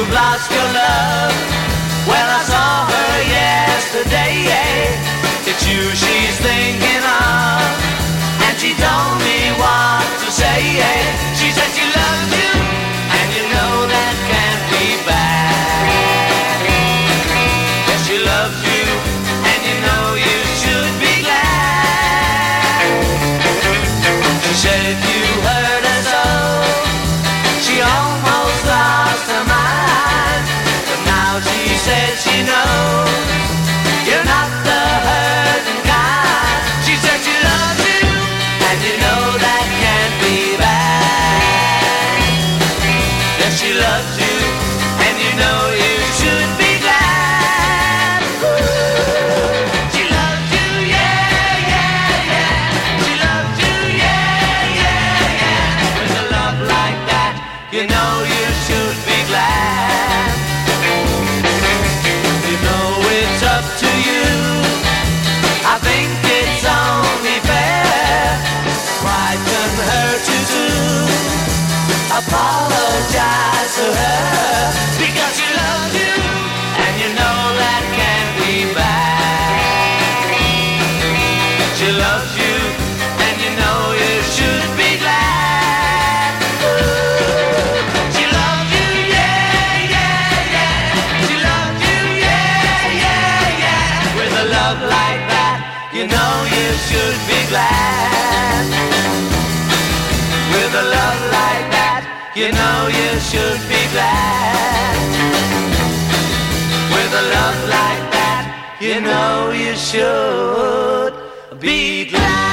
you've lost your love. Well, I saw her yesterday. It's you she's thinking of, and she told me what to say. She said she loves you, and you know that can't be bad. Yes, she loves you, and you know you should be glad. She said if you hurt her so, she almost lost her mind. But now she says she knows you're not the hurting kind. She said she loves you, and you know that can't be bad. Yes, she loves you, and you know you should be glad. She loves you, yeah, yeah, yeah. She loves you, yeah, yeah, yeah. With a love like that, you know you should be glad. You know it's up to you. I think it's only fair. Why couldn't hurt you too? Apologize to her, because she loves you, and you know that can't be bad. She loves you, and you know you should be glad. She loves you, yeah, yeah, yeah. She loves you, yeah, yeah, yeah. With a love like that, you know you should be glad. With a love like that, you know you should be glad. With a love like that, you know you should be glad.